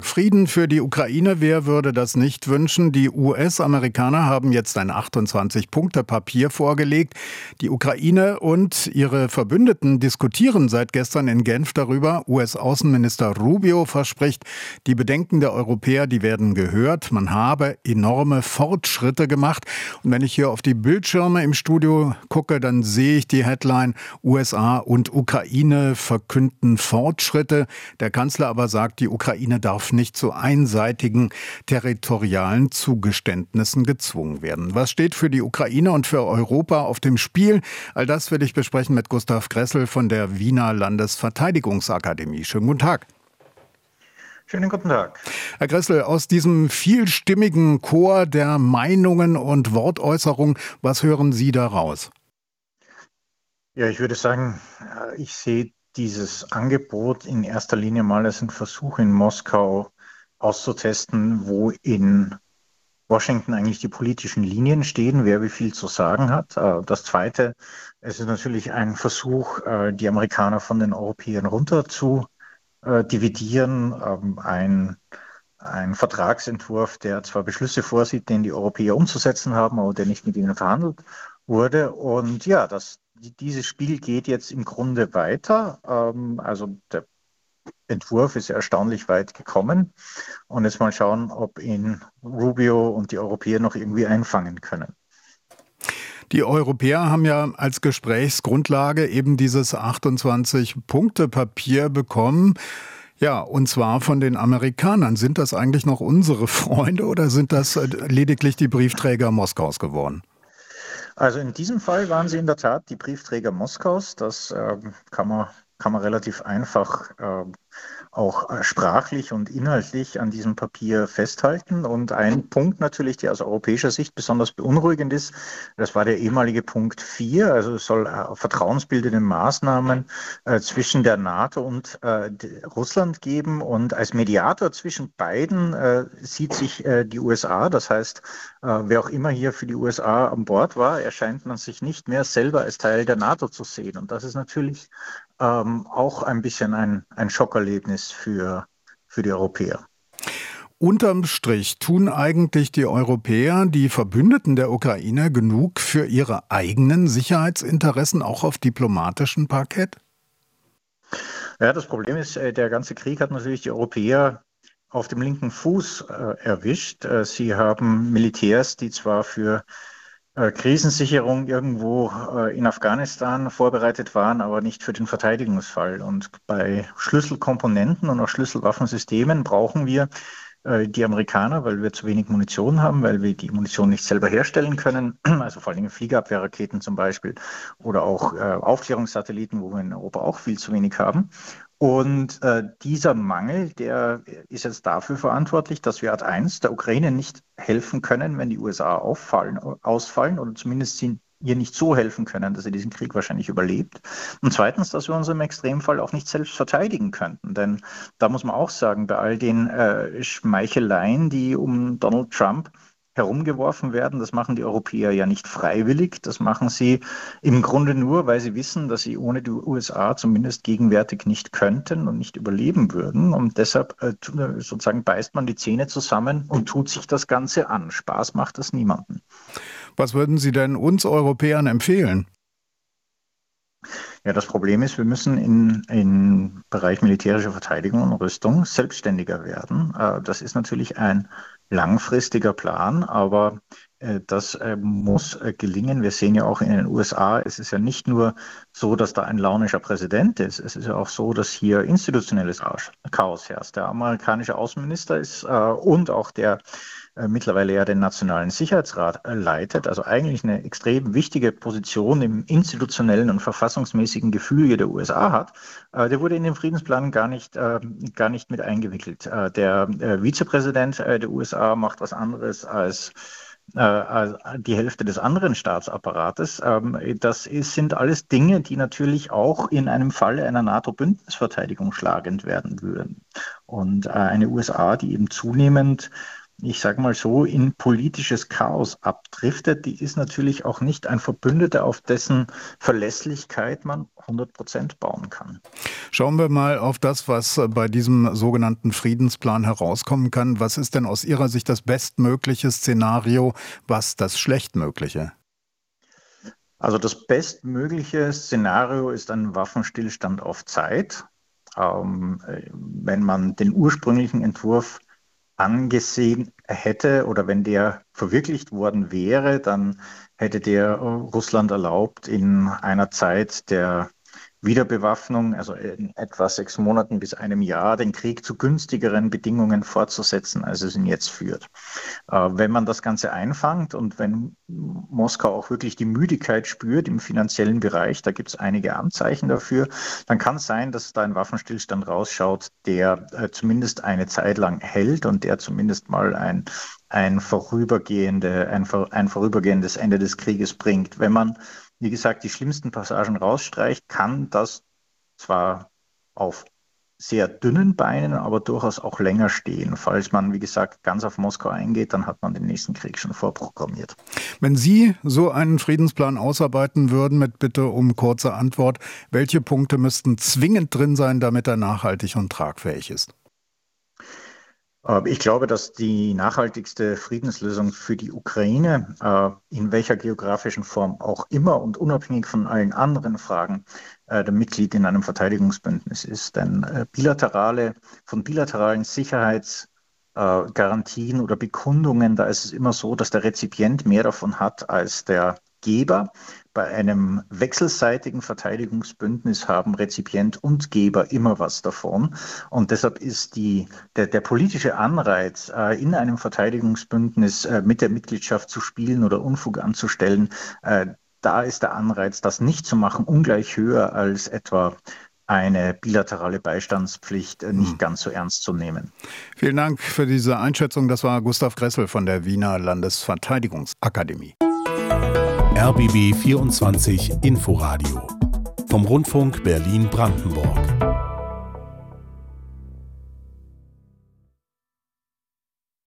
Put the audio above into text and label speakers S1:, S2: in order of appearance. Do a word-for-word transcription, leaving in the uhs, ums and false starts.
S1: Frieden für die Ukraine, wer würde das nicht wünschen? Die U S-Amerikaner haben jetzt ein achtundzwanzig-Punkte-Papier vorgelegt. Die Ukraine und ihre Verbündeten diskutieren seit gestern in Genf darüber. U S-Außenminister Rubio verspricht, die Bedenken der Europäer, die werden gehört. Man habe enorme Fortschritte gemacht. Und wenn ich hier auf die Bildschirme im Studio gucke, dann sehe ich die Headline: U S A und Ukraine verkünden Fortschritte. Der Kanzler aber sagt, die Ukraine darf nicht zu einseitigen territorialen Zugeständnissen gezwungen werden. Was steht für die Ukraine und für Europa auf dem Spiel? All das will ich besprechen mit Gustav Gressel von der Wiener Landesverteidigungsakademie. Schönen guten Tag.
S2: Schönen guten Tag.
S1: Herr Gressel, aus diesem vielstimmigen Chor der Meinungen und Wortäußerungen, was hören Sie daraus?
S2: Ja, ich würde sagen, ich sehe dieses Angebot in erster Linie mal als ein Versuch in Moskau auszutesten, wo in Washington eigentlich die politischen Linien stehen, wer wie viel zu sagen hat. Das Zweite, es ist natürlich ein Versuch, die Amerikaner von den Europäern runter zu dividieren. Ein, ein Vertragsentwurf, der zwar Beschlüsse vorsieht, den die Europäer umzusetzen haben, aber der nicht mit ihnen verhandelt wurde. Und ja, das Dieses Spiel geht jetzt im Grunde weiter. Also der Entwurf ist ja erstaunlich weit gekommen. Und jetzt mal schauen, ob ihn Rubio und die Europäer noch irgendwie einfangen können.
S1: Die Europäer haben ja als Gesprächsgrundlage eben dieses achtundzwanzig-Punkte-Papier bekommen. Ja, und zwar von den Amerikanern. Sind das eigentlich noch unsere Freunde oder sind das lediglich die Briefträger Moskaus geworden?
S2: Also in diesem Fall waren sie in der Tat die Briefträger Moskaus. Das äh, kann man, kann man relativ einfach äh, auch äh, sprachlich und inhaltlich an diesem Papier festhalten. Und ein Punkt natürlich, der aus europäischer Sicht besonders beunruhigend ist, das war der ehemalige Punkt vier. Also es soll äh, vertrauensbildende Maßnahmen äh, zwischen der NATO und äh, Russland geben. Und als Mediator zwischen beiden äh, sieht sich äh, die U S A. Das heißt, äh, wer auch immer hier für die U S A an Bord war, erscheint man sich nicht mehr selber als Teil der NATO zu sehen. Und das ist natürlich ähm, auch ein bisschen ein, ein Schockerlebnis für, für die Europäer.
S1: Unterm Strich tun eigentlich die Europäer, die Verbündeten der Ukraine, genug für ihre eigenen Sicherheitsinteressen, auch auf diplomatischem Parkett?
S2: Ja, das Problem ist, der ganze Krieg hat natürlich die Europäer auf dem linken Fuß äh, erwischt. Sie haben Militärs, die zwar für äh, Krisensicherung irgendwo äh, in Afghanistan vorbereitet waren, aber nicht für den Verteidigungsfall. Und bei Schlüsselkomponenten und auch Schlüsselwaffensystemen brauchen wir äh, die Amerikaner, weil wir zu wenig Munition haben, weil wir die Munition nicht selber herstellen können, also vor allem Fliegerabwehrraketen zum Beispiel oder auch äh, Aufklärungssatelliten, wo wir in Europa auch viel zu wenig haben. Und äh, dieser Mangel, der ist jetzt dafür verantwortlich, dass wir Art eins der Ukraine nicht helfen können, wenn die U S A auffallen, ausfallen oder zumindest sie ihr nicht so helfen können, dass sie diesen Krieg wahrscheinlich überlebt. Und zweitens, dass wir uns im Extremfall auch nicht selbst verteidigen könnten. Denn da muss man auch sagen, bei all den äh, Schmeicheleien, die um Donald Trump herumgeworfen werden, das machen die Europäer ja nicht freiwillig. Das machen sie im Grunde nur, weil sie wissen, dass sie ohne die U S A zumindest gegenwärtig nicht könnten und nicht überleben würden. Und deshalb äh, sozusagen beißt man die Zähne zusammen und tut sich das Ganze an. Spaß macht das niemandem.
S1: Was würden Sie denn uns Europäern empfehlen?
S2: Ja, das Problem ist, wir müssen in, im Bereich militärischer Verteidigung und Rüstung selbstständiger werden. Äh, das ist natürlich ein langfristiger Plan, aber äh, das äh, muss äh, gelingen. Wir sehen ja auch in den U S A, es ist ja nicht nur so, dass da ein launischer Präsident ist. Es ist ja auch so, dass hier institutionelles Chaos herrscht. Der amerikanische Außenminister ist äh, und auch der äh, mittlerweile ja den Nationalen Sicherheitsrat äh, leitet, also eigentlich eine extrem wichtige Position im institutionellen und verfassungsmäßigen Gefüge der U S A hat, äh, der wurde in den Friedensplan gar nicht, äh, gar nicht mit eingewickelt. Äh, der äh, Vizepräsident äh, der U S A macht was anderes als äh, die Hälfte des anderen Staatsapparates. Ähm, das ist, sind alles Dinge, die natürlich auch in einem Falle einer NATO-Bündnisverteidigung schlagend werden würden. Und äh, eine U S A, die eben zunehmend ich sage mal so, in politisches Chaos abdriftet, die ist natürlich auch nicht ein Verbündeter, auf dessen Verlässlichkeit man hundert Prozent bauen kann.
S1: Schauen wir mal auf das, was bei diesem sogenannten Friedensplan herauskommen kann. Was ist denn aus Ihrer Sicht das bestmögliche Szenario, was das schlechtmögliche?
S2: Also das bestmögliche Szenario ist ein Waffenstillstand auf Zeit. Ähm, wenn man den ursprünglichen Entwurf angesehen hätte oder wenn der verwirklicht worden wäre, dann hätte der Russland erlaubt, in einer Zeit der Wiederbewaffnung, also in etwa sechs Monaten bis einem Jahr, den Krieg zu günstigeren Bedingungen fortzusetzen, als es ihn jetzt führt. Äh, wenn man das Ganze einfängt und wenn Moskau auch wirklich die Müdigkeit spürt im finanziellen Bereich, da gibt es einige Anzeichen dafür, dann kann es sein, dass da ein Waffenstillstand rausschaut, der äh, zumindest eine Zeit lang hält und der zumindest mal ein, ein, vorübergehende, ein, ein vorübergehendes Ende des Krieges bringt. Wenn man wie gesagt, die schlimmsten Passagen rausstreicht, kann das zwar auf sehr dünnen Beinen, aber durchaus auch länger stehen. Falls man, wie gesagt, ganz auf Moskau eingeht, dann hat man den nächsten Krieg schon vorprogrammiert.
S1: Wenn Sie so einen Friedensplan ausarbeiten würden, mit Bitte um kurze Antwort, welche Punkte müssten zwingend drin sein, damit er nachhaltig und tragfähig ist?
S2: Ich glaube, dass die nachhaltigste Friedenslösung für die Ukraine, in welcher geografischen Form auch immer und unabhängig von allen anderen Fragen, der Mitglied in einem Verteidigungsbündnis ist. Denn bilaterale, von bilateralen Sicherheitsgarantien oder Bekundungen, da ist es immer so, dass der Rezipient mehr davon hat als der Geber. Bei einem wechselseitigen Verteidigungsbündnis haben Rezipient und Geber immer was davon. Und deshalb ist die, der, der politische Anreiz, äh, in einem Verteidigungsbündnis äh, mit der Mitgliedschaft zu spielen oder Unfug anzustellen, äh, da ist der Anreiz, das nicht zu machen, ungleich höher als etwa eine bilaterale Beistandspflicht äh, nicht hm. ganz so ernst zu nehmen.
S1: Vielen Dank für diese Einschätzung. Das war Gustav Gressel von der Wiener Landesverteidigungsakademie.
S3: R B B vierundzwanzig Inforadio vom Rundfunk Berlin-Brandenburg.